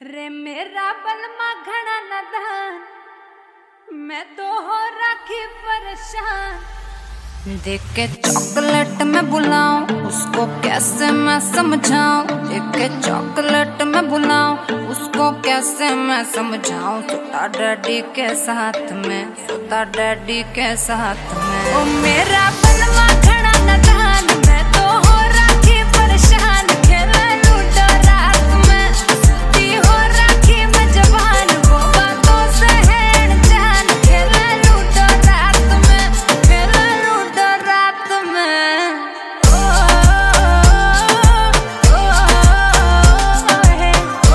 रे मेरा बलमा घना नदान, मैं तो हो राखी परेशान। देख के चॉकलेट में बुलाऊं उसको कैसे मैं समझाऊं, देख के चॉकलेट में बुलाऊं उसको कैसे मैं समझाऊं। सोता डैडी के साथ में, सोता डैडी के साथ में। ओ मेरा बलमा घना नदान, मैं तो हो राखी परेशान। खेला लूडो रात में, सुती हो राखी में जवान, वो बातों से है अनजान। खेला लूडो रात में, खेला लूडो रात में। ओ है,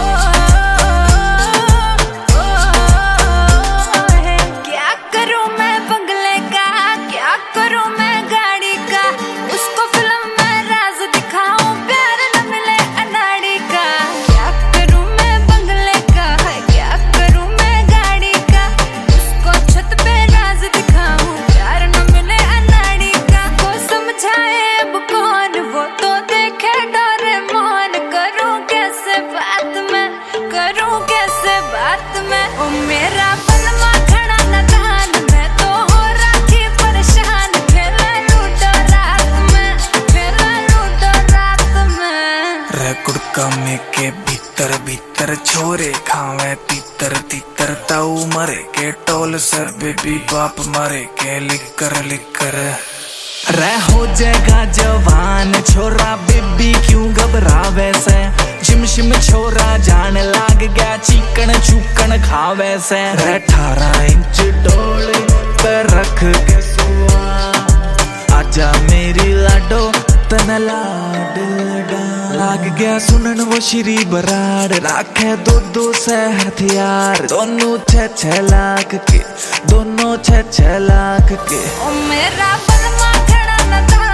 है। क्या करूं मैं बंगले का, क्या करूं मैं गाड़ी का, उसको फिल्म में राज दिखाऊं, प्यार न मिले अनाड़ी का। क्या करूं मैं बंगले का, क्या करूं मैं गाड़ी का, उसको छत पे राज दिखाऊं, प्यार न मिले अनाड़ी का। को समझाए अब कौन, वो तो देखे डोरेमोन। करूं कैसे बात मैं, करूं कैसे बात मैं। ओ मेरा बलमा घना नदान, मैं तो हो राखी परेशान। खेला लूडो रात में, खेला लूडो रात में। रे गुड़का में के भीतर भीतर छोरे खावे तीतर तीतर। ताऊ मरे के टोल से बेबी बाप मरे के लिकर लिकर। रे हो जाएगा जवान छोरा, बेबी क्यों घबरावे से। जिम शिम छोरा जान लाग गया, चिकन चुकन खावे से। रे 18 इंच डोले पर रख के सुआ, आजा मेरी लाडो तन लाड लडा। लाग गया सुनन वो श्री बराड़, राखे दो दो से हथियार। दोनों 6-6 लाख के, दोनों 6-6 लाख के। ओ मेरा बलमा घना नदान।